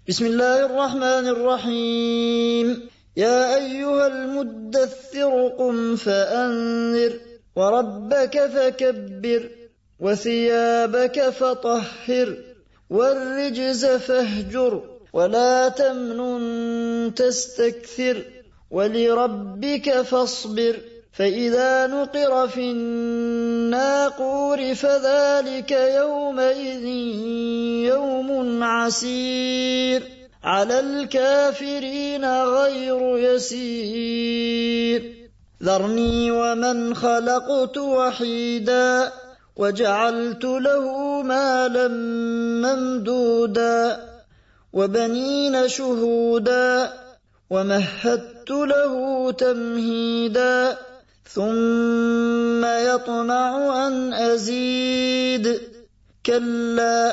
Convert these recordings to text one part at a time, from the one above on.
بسم الله الرحمن الرحيم. يا أيها المدثر قم فأنذر وربك فكبر وثيابك فطهر والرجز فاهجر ولا تمنن تستكثر ولربك فاصبر فإذا نقر في الناقور فذلك يومئذ يوم عسير على الكافرين غير يسير ذرني ومن خلقت وحيدا وجعلت له مالا ممدودا وبنين شهودا ومهدت له تمهيدا ثم يطمع أن أزيد كلا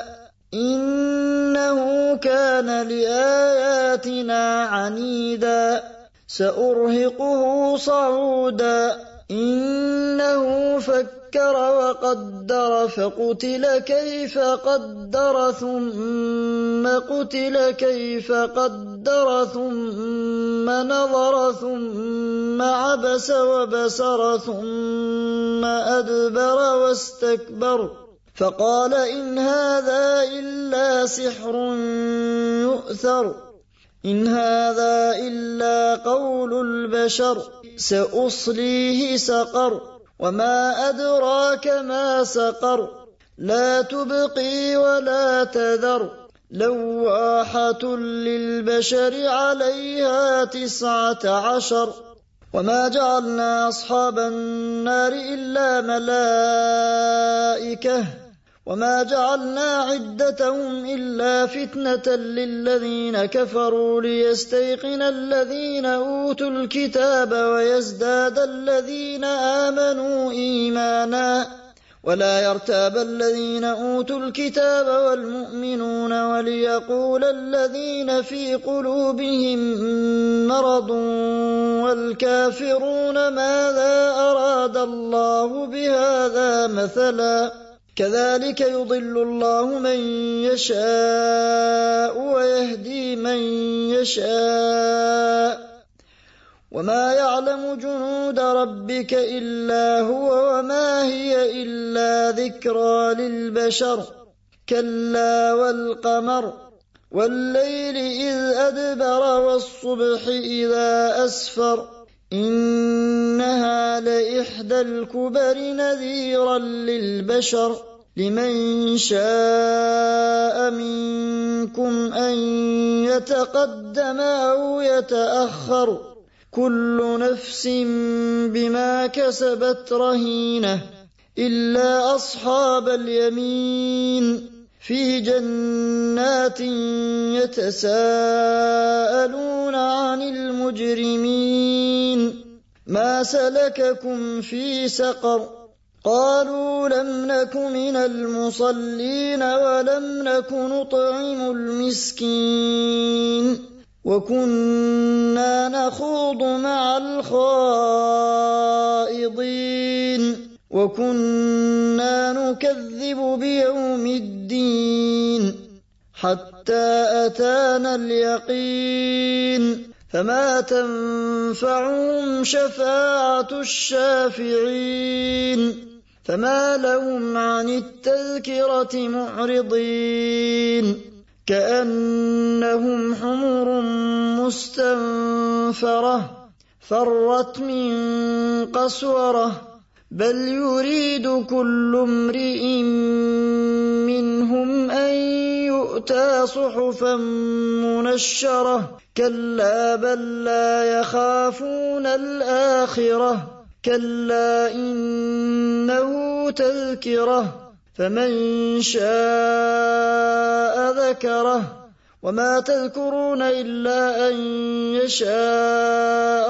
إنه كان لآياتنا عنيدا سأرهقه صعودا إنه فكر وقدر فقتل كيف قدر ثم قتل كيف قدر ثم نظر ثم عبس وبسر ثم أدبر واستكبر فقال إن هذا إلا سحر يؤثر إن هذا إلا قول البشر سأصليه سقر وما أدراك ما سقر لا تبقي ولا تذر لواحة للبشر عليها 19 وما جعلنا أصحاب النار إلا ملائكة وما جعلنا عدتهم إلا فتنة للذين كفروا ليستيقن الذين أوتوا الكتاب ويزداد الذين آمنوا إيمانا ولا يرتاب الذين أوتوا الكتاب والمؤمنون وليقول الذين في قلوبهم مرض والكافرون ماذا أراد الله بهذا مثلا كذلك يضل الله من يشاء ويهدي من يشاء وما يعلم جنود ربك إلا هو وما هي إلا ذكرى للبشر كلا والقمر والليل إذ أدبر والصبح إذا أسفر إنها لإحدى الكبر نذيرا للبشر لمن شاء منكم أن يتقدم أو يتأخر كل نفس بما كسبت رهينة إلا أصحاب اليمين في جنات يتساءلون عن المجرمين ما سلككم في سقر قالوا لم نك من المصلين ولم نك نطعم المسكين وكنا نخوض مع الخائضين وكنا نكذب بيوم الدين حتى أتانا اليقين فما تنفعهم شفاعة الشافعين فما لهم عن التذكرة معرضين كأنهم حمر مستنفرة فرت من قسورة بل يريد كل امرئ منهم أن يؤتى صحفا منشرة كلا بل لا يخافون الآخرة كلا إنه تذكرة فمن شاء ذكره وما تذكرون إلا أن يشاء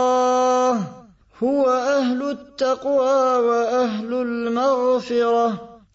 الله هو أهل التقوى وأهل المغفرة